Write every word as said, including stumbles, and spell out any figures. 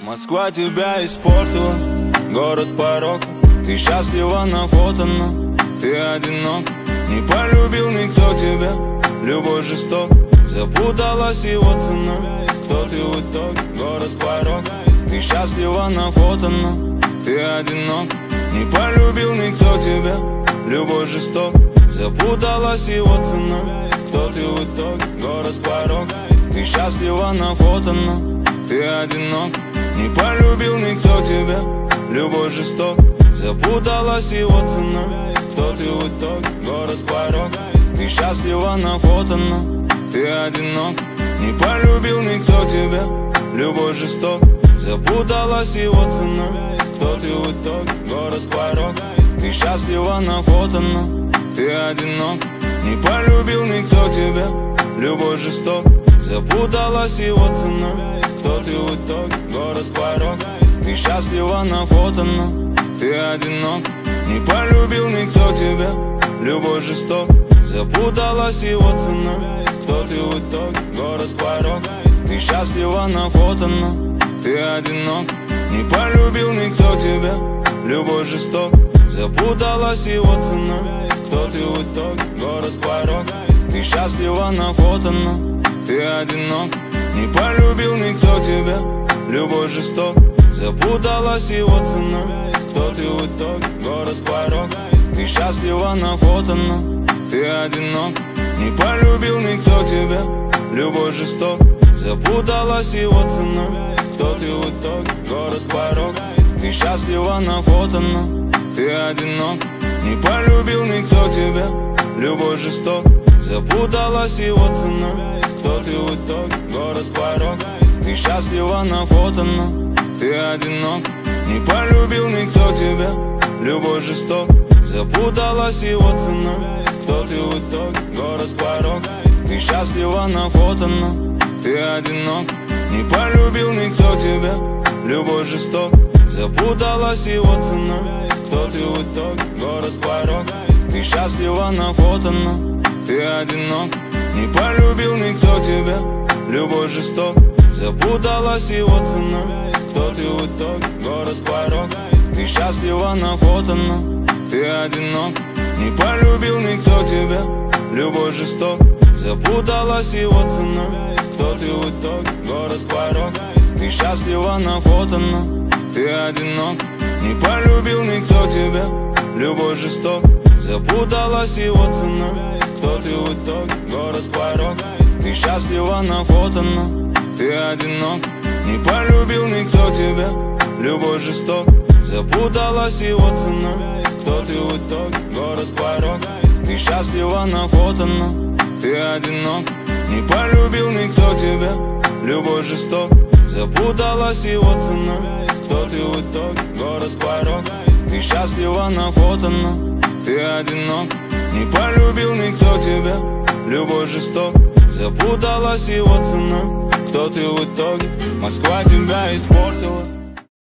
Москва тебя испортила, город порок. Ты счастлива на фото, но ты одинок. Не полюбил никто тебя, любовь жесток. Запуталась его цена, кто ты в итоге, город порок. Ты счастлива на фото, но ты одинок. Не полюбил никто тебя, любовь жесток. Запуталась его цена, кто ты в итоге, город порок. Ты счастлива на фото, но ты одинок. Не полюбил никто тебя, любовь жесток. Запуталась его цена, кто ты в итоге, город порок. Ты счастлива на фото, но ты одинок. Не полюбил никто тебя, любовь жесток. Запуталась его цена, кто ты в итоге, город порок. Ты счастлива на фото, но ты одинок. Не полюбил никто тебя, любовь жесток. Запуталась его цена, кто ты в итоге, город порок. Ты счастлива на фото, но ты одинок. Не полюбил никто тебя, любовь жесток. Запуталась его цена, кто ты в итоге, город порок. Ты счастлива на фото, но ты одинок. Не полюбил никто тебя, любовь жесток. Запуталась его цена, кто ты в итоге, город порок. Ты счастлива на фото, но ты одинок. Не полюбил никто тебя, любовь жесток. Запуталась его цена, кто ты в итоге, город порок. Ты счастлива на фото, но ты одинок. Не полюбил никто тебя, любовь жесток. Запуталась его цена, кто ты в итоге, город порок. Ты счастлива на фото, но ты одинок. Не полюбил никто тебя, любовь жесток. Запуталась его цена, кто ты в итоге, город порок. Ты счастлива на фото, но ты одинок. Не полюбил никто тебя, любовь жесток. Запуталась его цена, кто ты в итоге, город порок. Ты счастлива на фото, но ты одинок. Не полюбил никто тебя, любовь жесток. Запуталась его цена, кто ты в итоге, город порок. Ты счастлива на фото, но ты одинок. Не полюбил никто тебя, любовь жесток. Запуталась его цена, кто ты в итоге, город порок. Ты счастлива на фото, но ты одинок. Не полюбил никто тебя, любовь жесток. Запуталась его цена, кто ты в итоге, город порок. Ты счастлива на фото, но ты одинок. Не полюбил никто тебя, любовь жесток. Запуталась его цена, кто ты в итоге, город порок. Ты счастлива на фото, но ты одинок. Не полюбил никто тебя, любовь жесток. Запуталась его цена, кто ты в итоге, город порок. Ты счастлива на фото, но ты одинок. Не полюбил никто тебя, любовь жесток. Запуталась его цена, кто ты в итоге, город порок. Ты счастлива на фото, но ты одинок. Не полюбил никто тебя, любовь жесток. Запуталась его цена, кто ты в итоге, Москва тебя испортила.